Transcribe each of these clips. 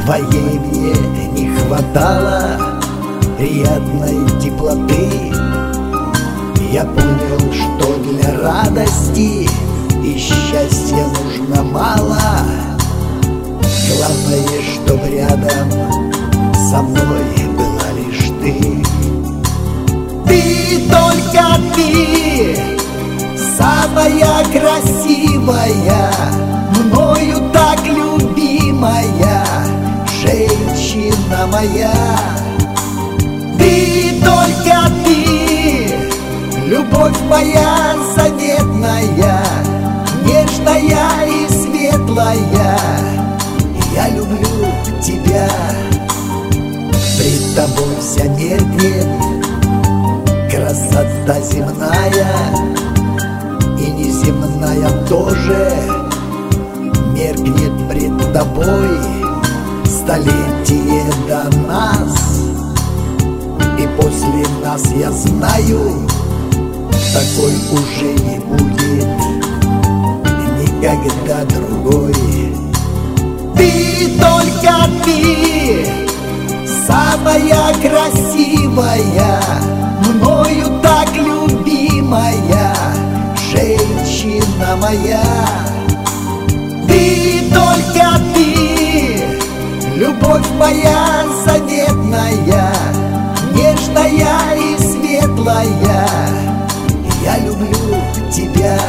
Твоей мне не хватало приятной теплоты. Я понял, что для радости и счастья нужно мало. Главное, чтоб рядом со мной была лишь ты. Ты, только ты, самая красивая, мною так любимая женщина моя. Ты, только ты, любовь моя заветная, нежная и светлая. Я люблю тебя, пред тобой вся меркнет красота земная, и неземная тоже меркнет пред тобой. Столетие до нас, и после нас, я знаю, такой уже не будет никогда другой. Ты, только ты, самая красивая, мною так любимая женщина моя. Ты, только ты, любовь моя заветная, нежная и светлая. Я люблю тебя.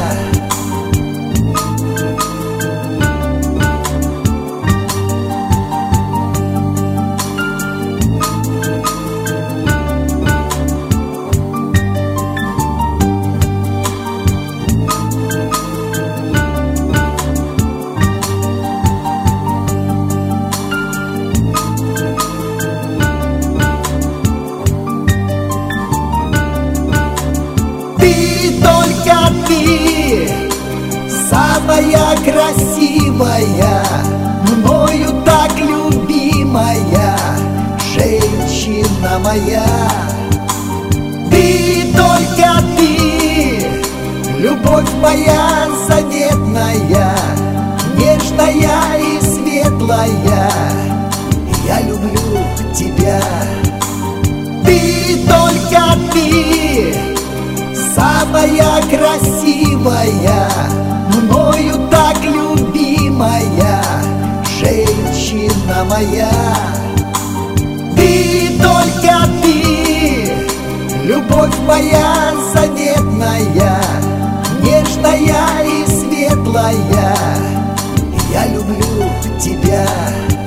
Только ты, самая красивая, мною так любимая женщина моя. Ты, только ты, любовь моя заветная, нежная и светлая. Я люблю тебя. Ты, только ты, самая красивая, мною так любимая женщина моя. Ты, только ты, любовь моя заветная, нежная и светлая. Я люблю тебя.